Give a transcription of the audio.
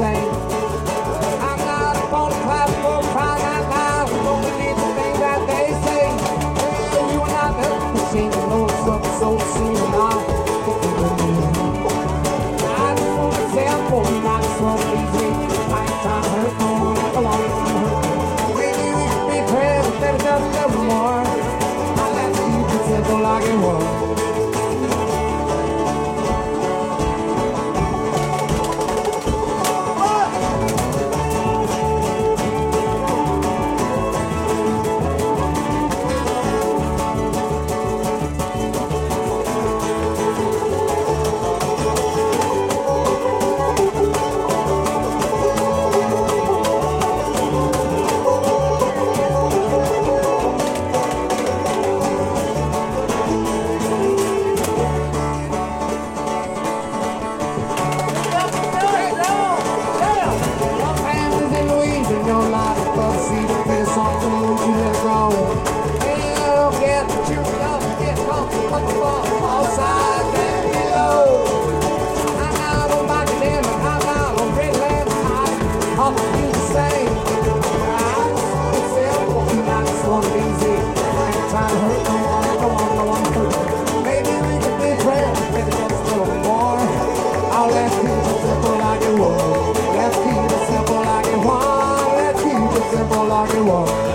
same. I'm not gonna clap for crying out loud. Don't believe the things that they say. Well, you and I never seen no something so soon. I just want to say I'm for you, not so easy. I ain't trying to hurt no one. Come on, maybe we can be friends, maybe just a little more. I'll let you keep it simple like it was. Let's keep it simple like it was.